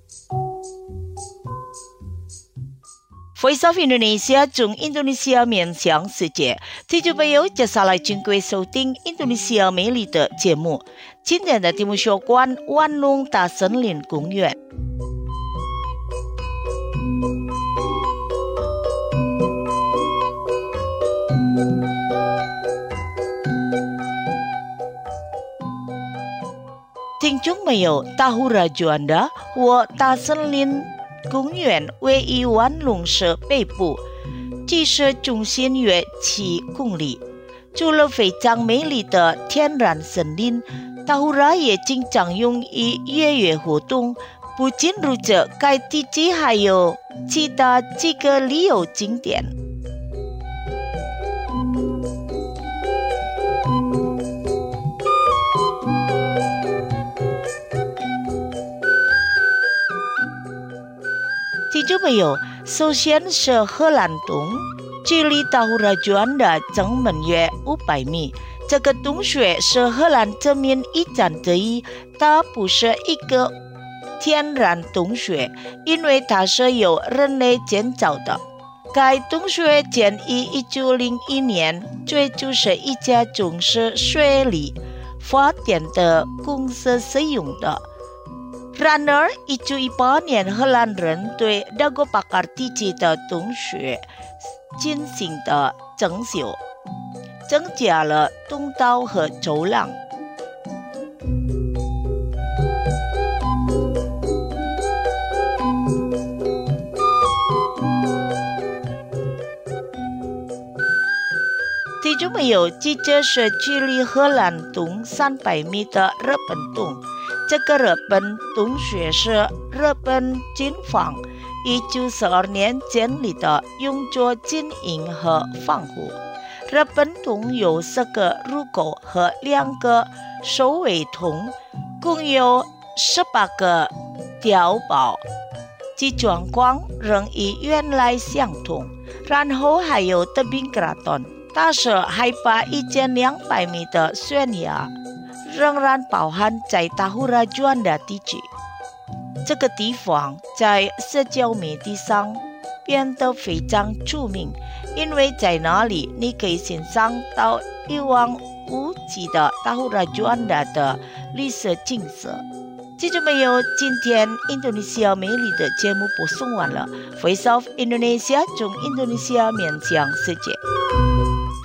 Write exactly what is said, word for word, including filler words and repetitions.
Voice of Indonesia 从印度尼西亚面向世界，听众朋友，接下来请各位收听印度尼西亚美丽的节目。今天的题目有关万隆大森林公园。听众朋友，tahu raju Anda bahwa 大森林公园位于万隆市北部，距市中心约七公里。除了非常美丽的天然森林，Tahura也经常用于越野活动。不仅如此，该地区还有其他几个旅游景点。听众朋友，首先是荷兰洞，距离Tahura Juanda正门约五百米。这个洞穴是荷兰殖民一战之一，它不是一个天然洞穴，因为它是由人类建造的。该洞穴建于一九零一年，最初是一家从事水力发电的公司使用的。然而，一九一八年，荷兰人对那个巴卡地区的洞穴进行的整修，增加了通道和走廊。听众朋友，接着是距离荷兰洞三百米的日本洞。这个日本洞穴是日本军方一九四二年建立的，用作经营和防护。日本洞有四个入口和两个守卫筒，共有十八个碉堡，其状况仍与原来相同。然后还有特宾格拉顿，它是海拔一千两百米的悬崖。仍然包含在Tahura Juanda地区。这个地方在社交媒体上变得非常出名，因为在那里你可以欣赏到一望无际的Tahura Juanda的绿色景色。听众朋友，今天印度尼西亚美丽的节目播送完了。Voice of Indonesia 从印度尼西亚面向世界。